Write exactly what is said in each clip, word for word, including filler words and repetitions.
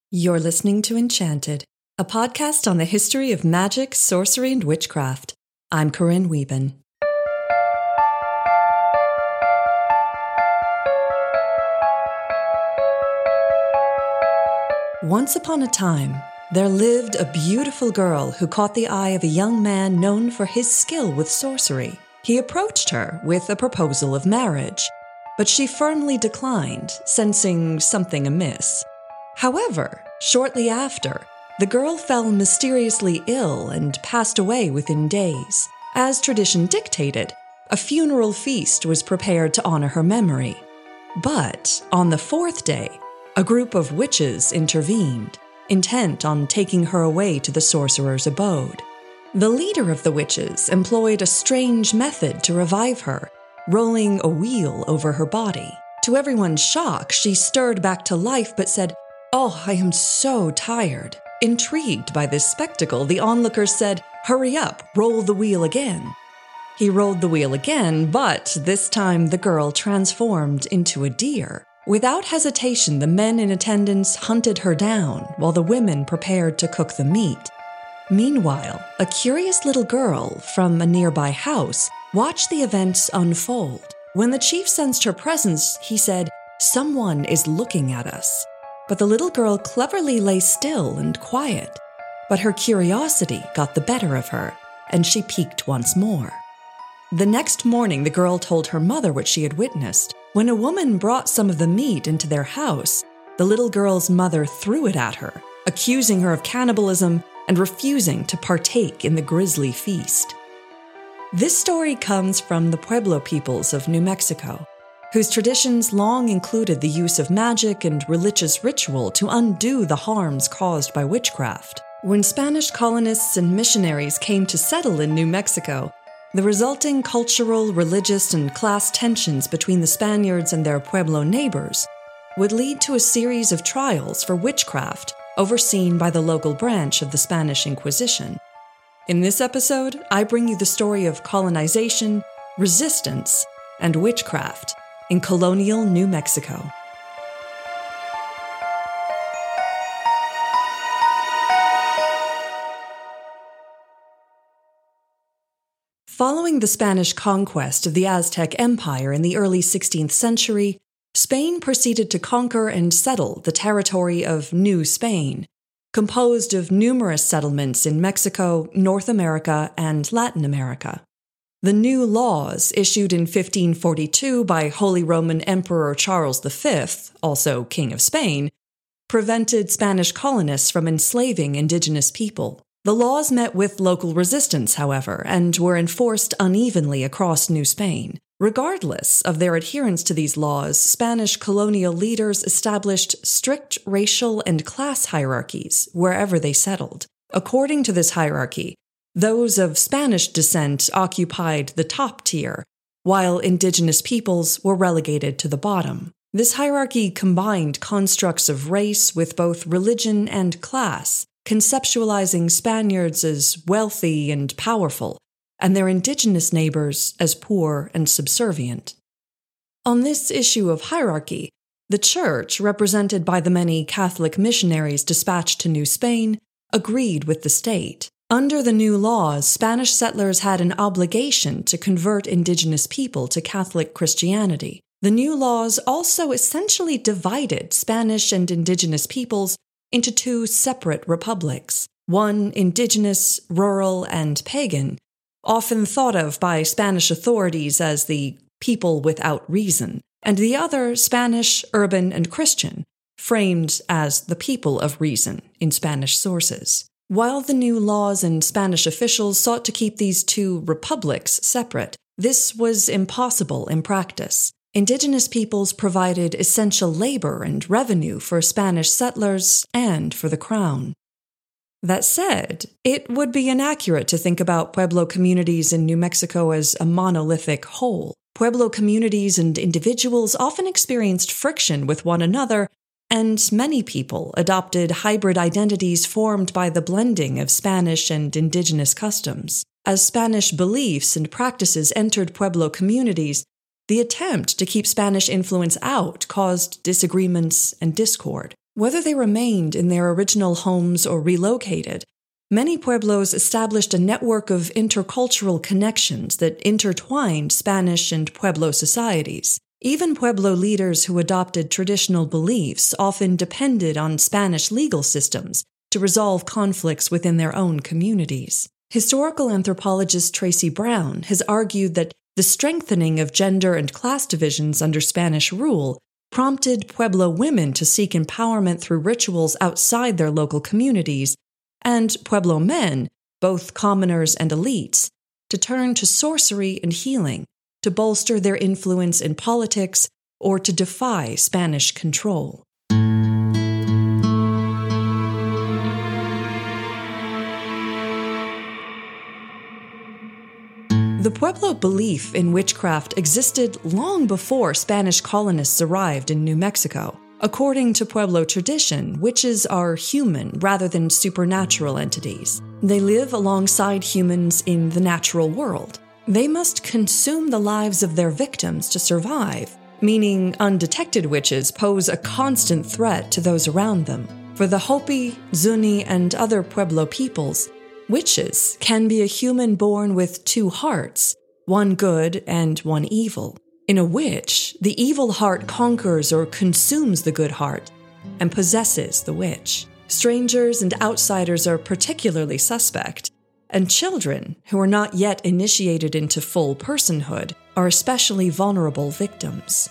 You're listening to Enchanted, a podcast on the history of magic, sorcery, and witchcraft. I'm Corinne Wieben. Once upon a time, there lived a beautiful girl who caught the eye of a young man known for his skill with sorcery. He approached her with a proposal of marriage, but she firmly declined, sensing something amiss. However, shortly after, the girl fell mysteriously ill and passed away within days. As tradition dictated, a funeral feast was prepared to honor her memory. But on the fourth day, a group of witches intervened, intent on taking her away to the sorcerer's abode. The leader of the witches employed a strange method to revive her, rolling a wheel over her body. To everyone's shock, she stirred back to life but said, "Oh, I am so tired." Intrigued by this spectacle, the onlookers said, "Hurry up, roll the wheel again." He rolled the wheel again, but this time the girl transformed into a deer. Without hesitation, the men in attendance hunted her down, while the women prepared to cook the meat. Meanwhile, a curious little girl from a nearby house watched the events unfold. When the chief sensed her presence, he said, "Someone is looking at us." But the little girl cleverly lay still and quiet. But her curiosity got the better of her, and she peeked once more. The next morning, the girl told her mother what she had witnessed. When a woman brought some of the meat into their house, the little girl's mother threw it at her, accusing her of cannibalism and refusing to partake in the grisly feast. This story comes from the Pueblo peoples of New Mexico, whose traditions long included the use of magic and religious ritual to undo the harms caused by witchcraft. When Spanish colonists and missionaries came to settle in New Mexico, the resulting cultural, religious, and class tensions between the Spaniards and their Pueblo neighbors would lead to a series of trials for witchcraft overseen by the local branch of the Spanish Inquisition. In this episode, I bring you the story of colonization, resistance, and witchcraft in colonial New Mexico. Following the Spanish conquest of the Aztec Empire in the early sixteenth century, Spain proceeded to conquer and settle the territory of New Spain, composed of numerous settlements in Mexico, North America, and Latin America. The new laws, issued in fifteen forty-two by Holy Roman Emperor Charles the Fifth, also King of Spain, prevented Spanish colonists from enslaving indigenous people. The laws met with local resistance, however, and were enforced unevenly across New Spain. Regardless of their adherence to these laws, Spanish colonial leaders established strict racial and class hierarchies wherever they settled. According to this hierarchy, those of Spanish descent occupied the top tier, while indigenous peoples were relegated to the bottom. This hierarchy combined constructs of race with both religion and class, conceptualizing Spaniards as wealthy and powerful, and their indigenous neighbors as poor and subservient. On this issue of hierarchy, the Church, represented by the many Catholic missionaries dispatched to New Spain, agreed with the state. Under the new laws, Spanish settlers had an obligation to convert indigenous people to Catholic Christianity. The new laws also essentially divided Spanish and indigenous peoples into two separate republics, one indigenous, rural, and pagan, often thought of by Spanish authorities as the people without reason, and the other Spanish, urban, and Christian, framed as the people of reason in Spanish sources. While the new laws and Spanish officials sought to keep these two republics separate, this was impossible in practice. Indigenous peoples provided essential labor and revenue for Spanish settlers and for the crown. That said, it would be inaccurate to think about Pueblo communities in New Mexico as a monolithic whole. Pueblo communities and individuals often experienced friction with one another, and many people adopted hybrid identities formed by the blending of Spanish and indigenous customs. As Spanish beliefs and practices entered Pueblo communities, the attempt to keep Spanish influence out caused disagreements and discord. Whether they remained in their original homes or relocated, many pueblos established a network of intercultural connections that intertwined Spanish and Pueblo societies. Even Pueblo leaders who adopted traditional beliefs often depended on Spanish legal systems to resolve conflicts within their own communities. Historical anthropologist Tracy Brown has argued that the strengthening of gender and class divisions under Spanish rule prompted Pueblo women to seek empowerment through rituals outside their local communities, and Pueblo men, both commoners and elites, to turn to sorcery and healing to bolster their influence in politics or to defy Spanish control. The Pueblo belief in witchcraft existed long before Spanish colonists arrived in New Mexico. According to Pueblo tradition, witches are human rather than supernatural entities. They live alongside humans in the natural world. They must consume the lives of their victims to survive, meaning undetected witches pose a constant threat to those around them. For the Hopi, Zuni, and other Pueblo peoples, witches can be a human born with two hearts, one good and one evil. In a witch, the evil heart conquers or consumes the good heart and possesses the witch. Strangers and outsiders are particularly suspect, and children who are not yet initiated into full personhood are especially vulnerable victims.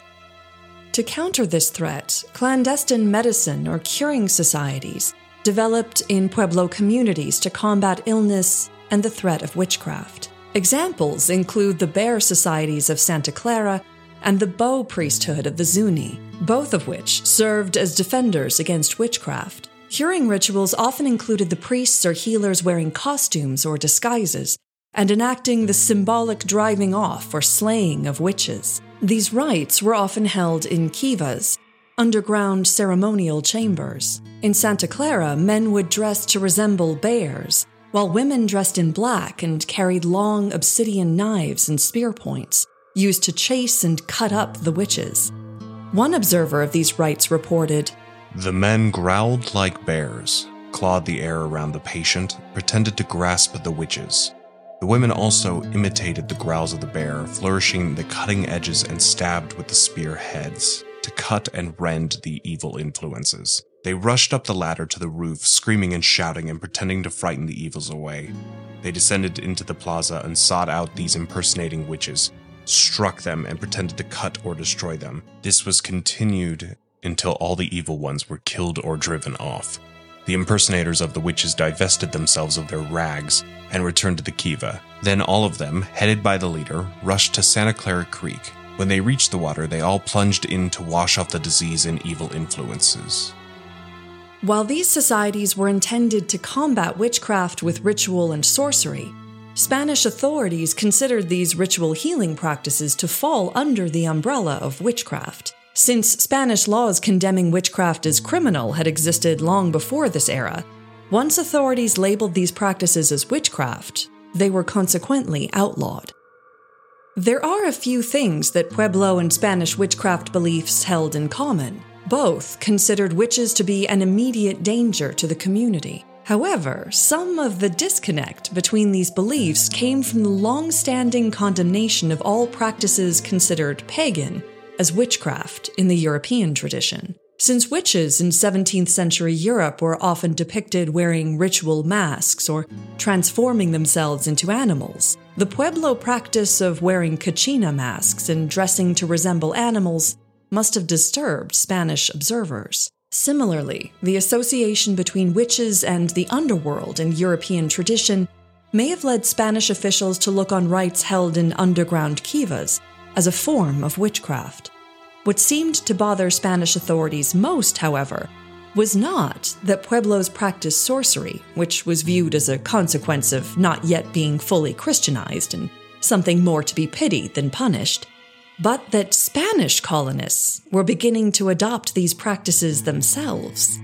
To counter this threat, clandestine medicine or curing societies developed in Pueblo communities to combat illness and the threat of witchcraft. Examples include the Bear Societies of Santa Clara and the Bow Priesthood of the Zuni, both of which served as defenders against witchcraft. Curing rituals often included the priests or healers wearing costumes or disguises and enacting the symbolic driving off or slaying of witches. These rites were often held in kivas, underground ceremonial chambers. In Santa Clara, men would dress to resemble bears, while women dressed in black and carried long obsidian knives and spear points, used to chase and cut up the witches. One observer of these rites reported, "The men growled like bears, clawed the air around the patient, pretended to grasp the witches. The women also imitated the growls of the bear, flourishing the cutting edges and stabbed with the spear heads to cut and rend the evil influences. They rushed up the ladder to the roof, screaming and shouting and pretending to frighten the evils away. They descended into the plaza and sought out these impersonating witches, struck them and pretended to cut or destroy them. This was continued until all the evil ones were killed or driven off. The impersonators of the witches divested themselves of their rags and returned to the kiva. Then all of them, headed by the leader, rushed to Santa Clara Creek. When they reached the water, they all plunged in to wash off the disease and evil influences." While these societies were intended to combat witchcraft with ritual and sorcery, Spanish authorities considered these ritual healing practices to fall under the umbrella of witchcraft. Since Spanish laws condemning witchcraft as criminal had existed long before this era, once authorities labeled these practices as witchcraft, they were consequently outlawed. There are a few things that Pueblo and Spanish witchcraft beliefs held in common. Both considered witches to be an immediate danger to the community. However, some of the disconnect between these beliefs came from the long-standing condemnation of all practices considered pagan as witchcraft in the European tradition. Since witches in seventeenth century Europe were often depicted wearing ritual masks or transforming themselves into animals, the Pueblo practice of wearing kachina masks and dressing to resemble animals must have disturbed Spanish observers. Similarly, the association between witches and the underworld in European tradition may have led Spanish officials to look on rites held in underground kivas as a form of witchcraft. What seemed to bother Spanish authorities most, however, was not that Pueblos practiced sorcery, which was viewed as a consequence of not yet being fully Christianized and something more to be pitied than punished, but that Spanish colonists were beginning to adopt these practices themselves.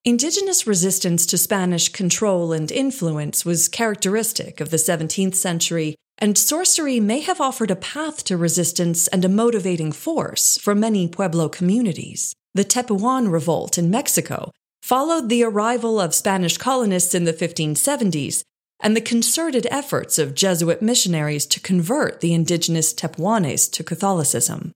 Indigenous resistance to Spanish control and influence was characteristic of the seventeenth century, and sorcery may have offered a path to resistance and a motivating force for many Pueblo communities. The Tepehuan Revolt in Mexico followed the arrival of Spanish colonists in the fifteen seventies and the concerted efforts of Jesuit missionaries to convert the indigenous Tepehuanes to Catholicism.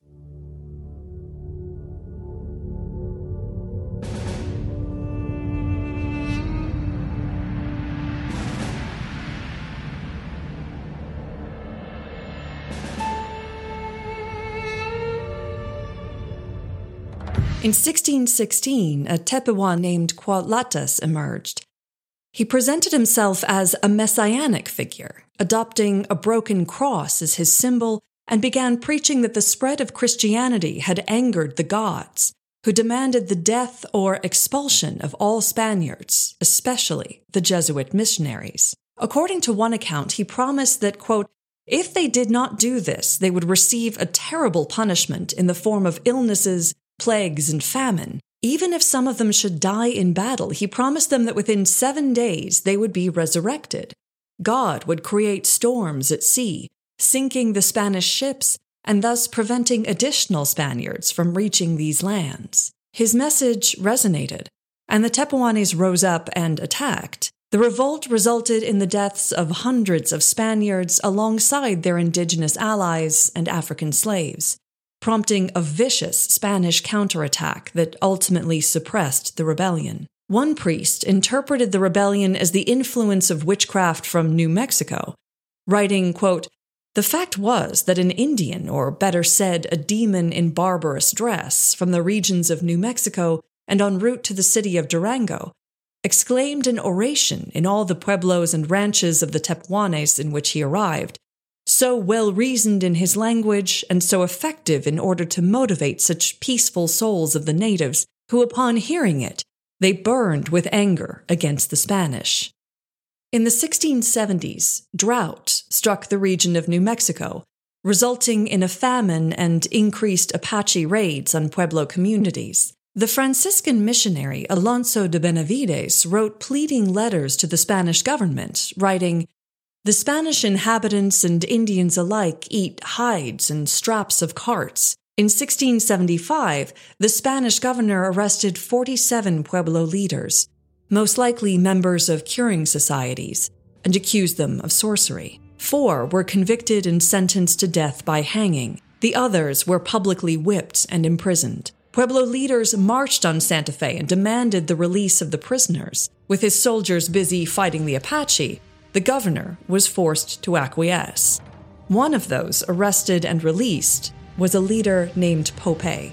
In sixteen sixteen, a Tepehuan named Cuautlatas emerged. He presented himself as a messianic figure, adopting a broken cross as his symbol, and began preaching that the spread of Christianity had angered the gods, who demanded the death or expulsion of all Spaniards, especially the Jesuit missionaries. According to one account, he promised that, quote, if they did not do this, they would receive a terrible punishment in the form of illnesses, plagues, and famine. Even if some of them should die in battle, he promised them that within seven days they would be resurrected. God would create storms at sea, sinking the Spanish ships and thus preventing additional Spaniards from reaching these lands. His message resonated, and the Tepehuanes rose up and attacked. The revolt resulted in the deaths of hundreds of Spaniards alongside their indigenous allies and African slaves, prompting a vicious Spanish counterattack that ultimately suppressed the rebellion. One priest interpreted the rebellion as the influence of witchcraft from New Mexico, writing, quote, the fact was that an Indian, or better said, a demon in barbarous dress, from the regions of New Mexico and en route to the city of Durango, exclaimed an oration in all the pueblos and ranches of the Tepehuanes in which he arrived, so well-reasoned in his language and so effective in order to motivate such peaceful souls of the natives, who upon hearing it, they burned with anger against the Spanish. In the sixteen seventies, drought struck the region of New Mexico, resulting in a famine and increased Apache raids on Pueblo communities. The Franciscan missionary Alonso de Benavides wrote pleading letters to the Spanish government, writing, the Spanish inhabitants and Indians alike eat hides and straps of carts. In sixteen seventy-five, the Spanish governor arrested forty-seven Pueblo leaders, most likely members of curing societies, and accused them of sorcery. Four were convicted and sentenced to death by hanging. The others were publicly whipped and imprisoned. Pueblo leaders marched on Santa Fe and demanded the release of the prisoners. With his soldiers busy fighting the Apache, the governor was forced to acquiesce. One of those arrested and released was a leader named Popé.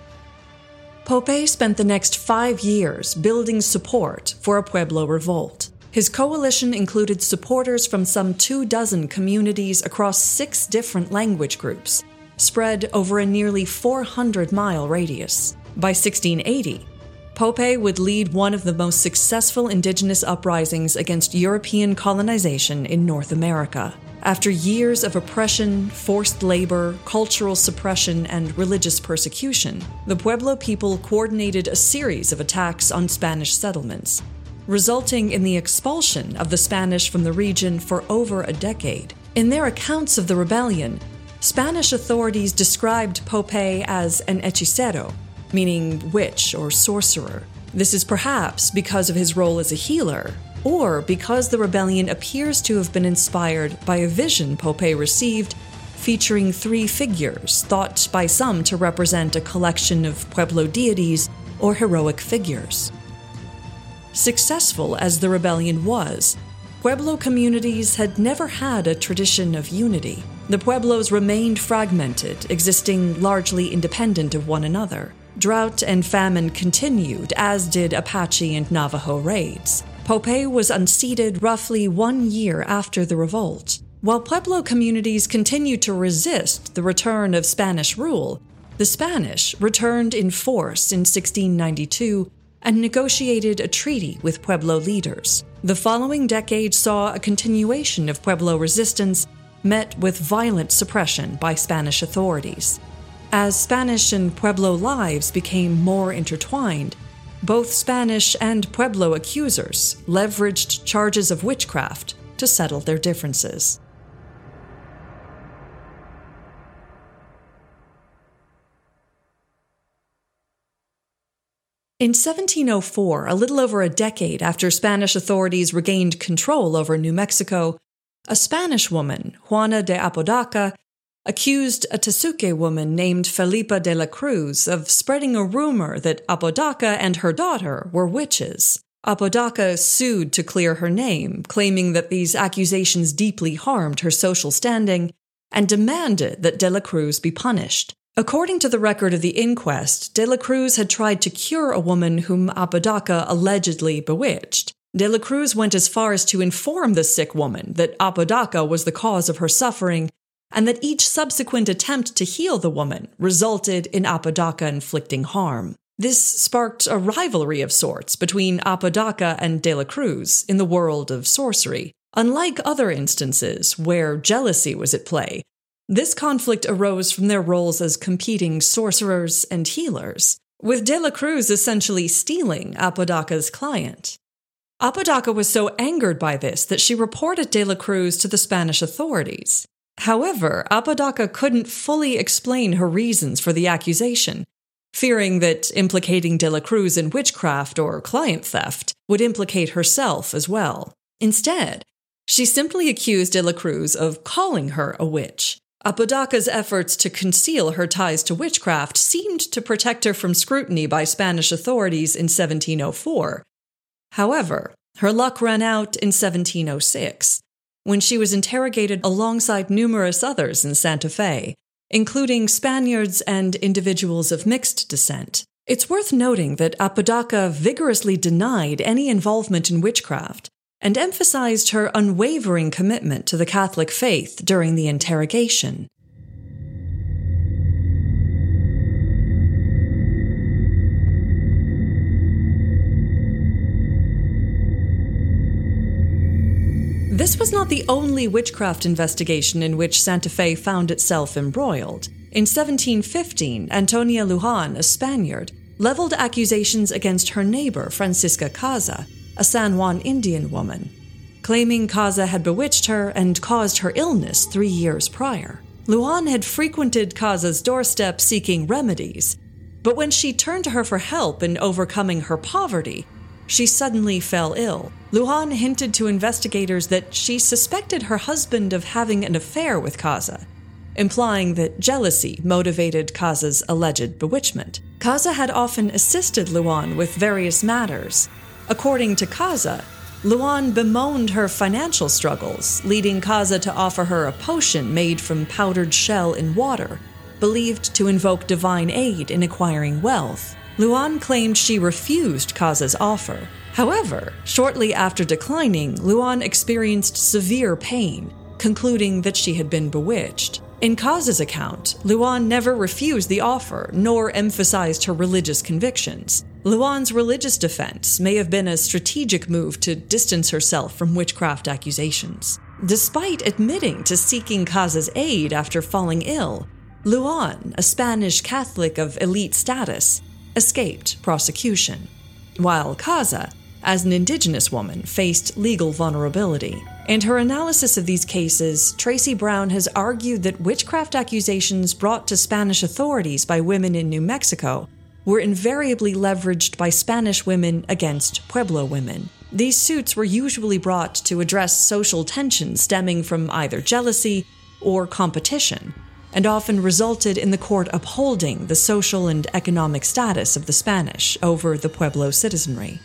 Popé spent the next five years building support for a Pueblo revolt. His coalition included supporters from some two dozen communities across six different language groups, spread over a nearly four hundred mile radius. By sixteen eighty, Popé would lead one of the most successful indigenous uprisings against European colonization in North America. After years of oppression, forced labor, cultural suppression, and religious persecution, the Pueblo people coordinated a series of attacks on Spanish settlements, resulting in the expulsion of the Spanish from the region for over a decade. In their accounts of the rebellion, Spanish authorities described Popé as an hechicero, meaning witch or sorcerer. This is perhaps because of his role as a healer, or because the rebellion appears to have been inspired by a vision Popé received featuring three figures thought by some to represent a collection of Pueblo deities or heroic figures. Successful as the rebellion was, Pueblo communities had never had a tradition of unity. The Pueblos remained fragmented, existing largely independent of one another. Drought and famine continued, as did Apache and Navajo raids. Popé was unseated roughly one year after the revolt. While Pueblo communities continued to resist the return of Spanish rule, the Spanish returned in force in sixteen ninety-two and negotiated a treaty with Pueblo leaders. The following decade saw a continuation of Pueblo resistance met with violent suppression by Spanish authorities. As Spanish and Pueblo lives became more intertwined, both Spanish and Pueblo accusers leveraged charges of witchcraft to settle their differences. In seventeen oh four, a little over a decade after Spanish authorities regained control over New Mexico, a Spanish woman, Juana de Apodaca, accused a Tesuque woman named Felipa de la Cruz of spreading a rumor that Apodaca and her daughter were witches. Apodaca sued to clear her name, claiming that these accusations deeply harmed her social standing, and demanded that de la Cruz be punished. According to the record of the inquest, de la Cruz had tried to cure a woman whom Apodaca allegedly bewitched. De la Cruz went as far as to inform the sick woman that Apodaca was the cause of her suffering, and that each subsequent attempt to heal the woman resulted in Apodaca inflicting harm. This sparked a rivalry of sorts between Apodaca and de la Cruz in the world of sorcery. Unlike other instances where jealousy was at play, this conflict arose from their roles as competing sorcerers and healers, with de la Cruz essentially stealing Apodaca's client. Apodaca was so angered by this that she reported de la Cruz to the Spanish authorities. However, Apodaca couldn't fully explain her reasons for the accusation, fearing that implicating de la Cruz in witchcraft or client theft would implicate herself as well. Instead, she simply accused de la Cruz of calling her a witch. Apodaca's efforts to conceal her ties to witchcraft seemed to protect her from scrutiny by Spanish authorities in seventeen oh four. However, her luck ran out in seventeen oh six, when she was interrogated alongside numerous others in Santa Fe, including Spaniards and individuals of mixed descent. It's worth noting that Apodaca vigorously denied any involvement in witchcraft, and emphasized her unwavering commitment to the Catholic faith during the interrogation. This was not the only witchcraft investigation in which Santa Fe found itself embroiled. In seventeen fifteen, Antonia Lujan, a Spaniard, leveled accusations against her neighbor, Francisca Caza, a San Juan Indian woman, claiming Caza had bewitched her and caused her illness three years prior. Lujan had frequented Caza's doorstep seeking remedies, but when she turned to her for help in overcoming her poverty, she suddenly fell ill. Lujan hinted to investigators that she suspected her husband of having an affair with Caza, implying that jealousy motivated Caza's alleged bewitchment. Caza had often assisted Lujan with various matters. According to Caza, Lujan bemoaned her financial struggles, leading Caza to offer her a potion made from powdered shell in water, believed to invoke divine aid in acquiring wealth. Lujan claimed she refused Caza's offer. However, shortly after declining, Lujan experienced severe pain, concluding that she had been bewitched. In Caza's account, Lujan never refused the offer, nor emphasized her religious convictions. Lujan's religious defense may have been a strategic move to distance herself from witchcraft accusations. Despite admitting to seeking Caza's aid after falling ill, Lujan, a Spanish Catholic of elite status, escaped prosecution, while Caza, as an indigenous woman, faced legal vulnerability. In her analysis of these cases, Tracy Brown has argued that witchcraft accusations brought to Spanish authorities by women in New Mexico were invariably leveraged by Spanish women against Pueblo women. These suits were usually brought to address social tensions stemming from either jealousy or competition, and often resulted in the court upholding the social and economic status of the Spanish over the Pueblo citizenry.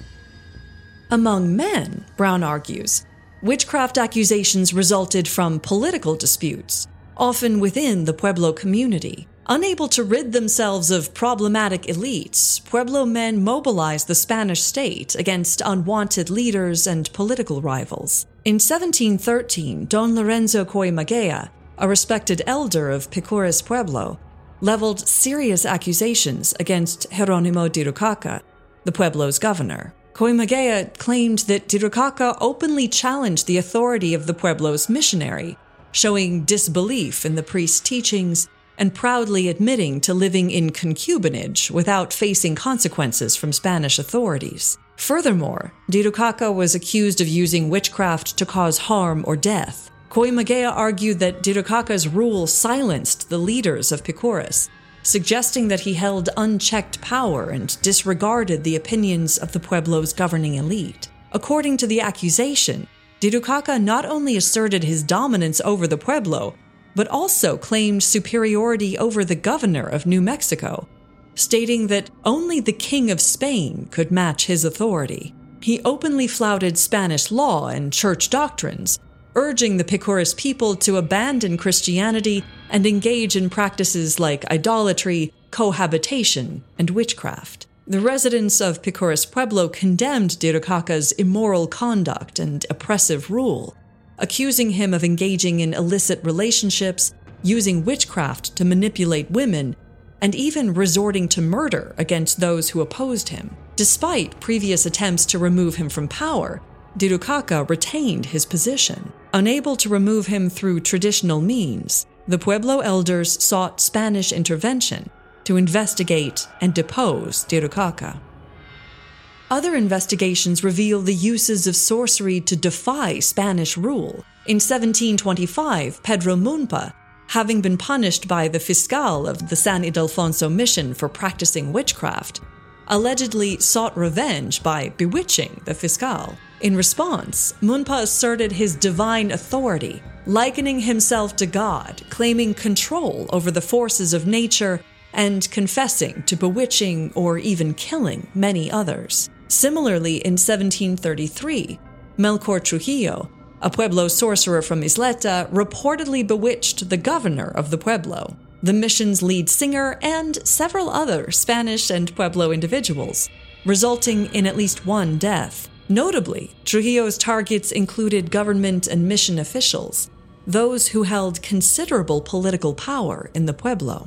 Among men, Brown argues, witchcraft accusations resulted from political disputes, often within the Pueblo community. Unable to rid themselves of problematic elites, Pueblo men mobilized the Spanish state against unwanted leaders and political rivals. In seventeen thirteen, Don Lorenzo Coimagea, a respected elder of Picures Pueblo, leveled serious accusations against Jerónimo de Rucaca, the Pueblo's governor. Coimagea claimed that de Rucaca openly challenged the authority of the Pueblo's missionary, showing disbelief in the priest's teachings and proudly admitting to living in concubinage without facing consequences from Spanish authorities. Furthermore, Dirukaka was accused of using witchcraft to cause harm or death. Koimagea argued that Dirukaka's rule silenced the leaders of Picurus, suggesting that he held unchecked power and disregarded the opinions of the Pueblo's governing elite. According to the accusation, Dirukaka not only asserted his dominance over the Pueblo, but also claimed superiority over the governor of New Mexico, stating that only the King of Spain could match his authority. He openly flouted Spanish law and church doctrines, urging the Picurus people to abandon Christianity and engage in practices like idolatry, cohabitation, and witchcraft. The residents of Picurus Pueblo condemned Dirukaka's immoral conduct and oppressive rule, accusing him of engaging in illicit relationships, using witchcraft to manipulate women, and even resorting to murder against those who opposed him. Despite previous attempts to remove him from power, Dirukaka retained his position. Unable to remove him through traditional means, the Pueblo elders sought Spanish intervention to investigate and depose Dirukaka. Other investigations reveal the uses of sorcery to defy Spanish rule. In seventeen twenty-five, Pedro Munpa, having been punished by the fiscal of the San Ildefonso mission for practicing witchcraft, allegedly sought revenge by bewitching the fiscal. In response, Munpa asserted his divine authority, likening himself to God, claiming control over the forces of nature, and confessing to bewitching or even killing many others. Similarly, in seventeen thirty-three, Melchor Trujillo, a Pueblo sorcerer from Isleta, reportedly bewitched the governor of the Pueblo, the mission's lead singer, and several other Spanish and Pueblo individuals, resulting in at least one death. Notably, Trujillo's targets included government and mission officials, those who held considerable political power in the Pueblo.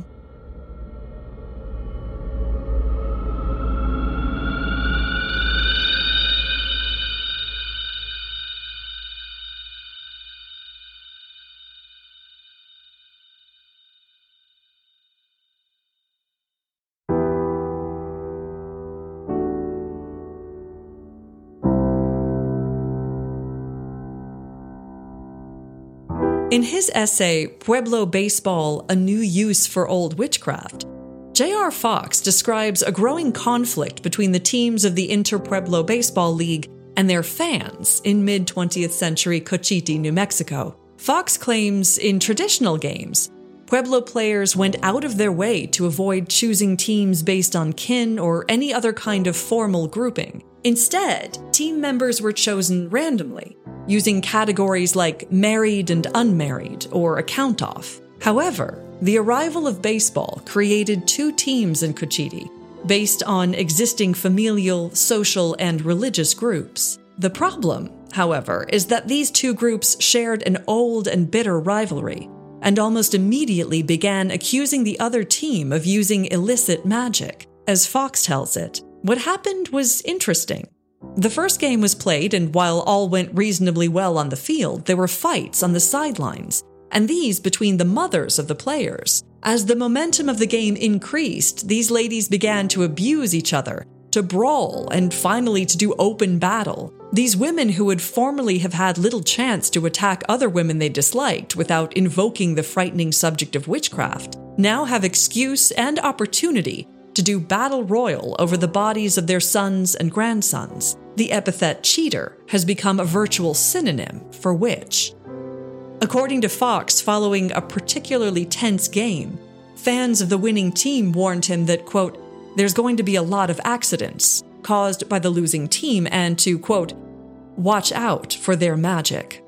In his essay, Pueblo Baseball, A New Use for Old Witchcraft, J R Fox describes a growing conflict between the teams of the Inter-Pueblo Baseball League and their fans in mid-twentieth century Cochiti, New Mexico. Fox claims in traditional games, Pueblo players went out of their way to avoid choosing teams based on kin or any other kind of formal grouping. Instead, team members were chosen randomly, using categories like married and unmarried or a count-off. However, the arrival of baseball created two teams in Cochiti, based on existing familial, social, and religious groups. The problem, however, is that these two groups shared an old and bitter rivalry, and almost immediately began accusing the other team of using illicit magic. As Fox tells it, what happened was interesting. The first game was played, and while all went reasonably well on the field, there were fights on the sidelines, and these between the mothers of the players. As the momentum of the game increased, these ladies began to abuse each other, to brawl, and finally to do open battle. These women who would formerly have had little chance to attack other women they disliked without invoking the frightening subject of witchcraft, now have excuse and opportunity to do battle royal over the bodies of their sons and grandsons. The epithet cheater has become a virtual synonym for witch. According to Fox, following a particularly tense game, fans of the winning team warned him that, quote, there's going to be a lot of accidents caused by the losing team and to, quote, watch out for their magic.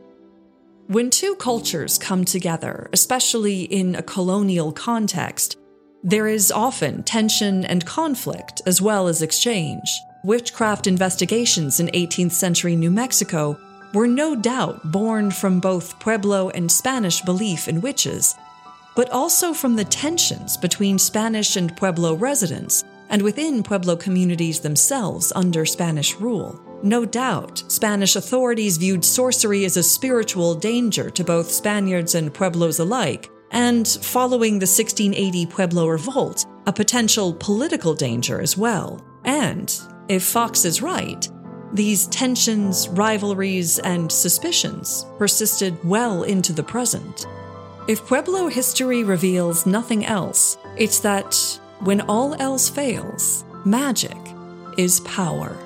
When two cultures come together, especially in a colonial context, there is often tension and conflict as well as exchange. Witchcraft investigations in eighteenth century New Mexico were no doubt born from both Pueblo and Spanish belief in witches, but also from the tensions between Spanish and Pueblo residents and within Pueblo communities themselves under Spanish rule. No doubt, Spanish authorities viewed sorcery as a spiritual danger to both Spaniards and Pueblos alike, and following the sixteen eighty Pueblo Revolt, a potential political danger as well. And, if Fox is right, these tensions, rivalries, and suspicions persisted well into the present. If Pueblo history reveals nothing else, it's that when all else fails, magic is power.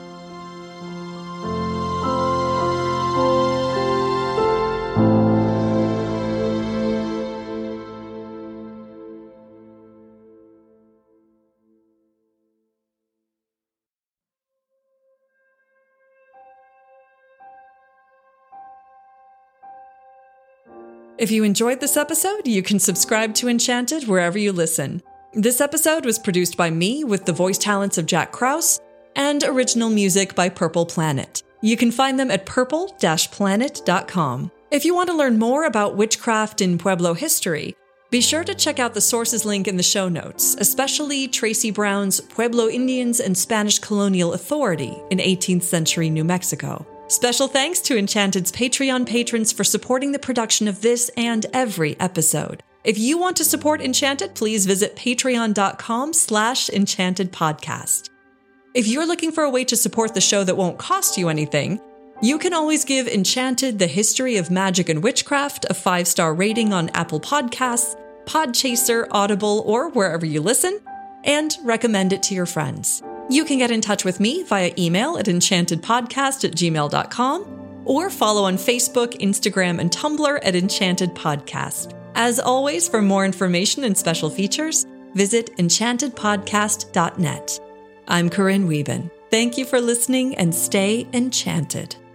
If you enjoyed this episode, you can subscribe to Enchanted wherever you listen. This episode was produced by me with the voice talents of Jack Krause and original music by Purple Planet. You can find them at purple dash planet dot com. If you want to learn more about witchcraft in Pueblo history, be sure to check out the sources link in the show notes, especially Tracy Brown's Pueblo Indians and Spanish Colonial Authority in eighteenth century New Mexico. Special thanks to Enchanted's Patreon patrons for supporting the production of this and every episode. If you want to support Enchanted, please visit patreon.com slash enchantedpodcast. If you're looking for a way to support the show that won't cost you anything, you can always give Enchanted: The History of Magic and Witchcraft a five-star rating on Apple Podcasts, Podchaser, Audible, or wherever you listen, and recommend it to your friends. You can get in touch with me via email at enchantedpodcast at gmail dot com or follow on Facebook, Instagram, and Tumblr at Enchanted Podcast. As always, for more information and special features, visit enchanted podcast dot net. I'm Corinne Wieben. Thank you for listening and stay enchanted.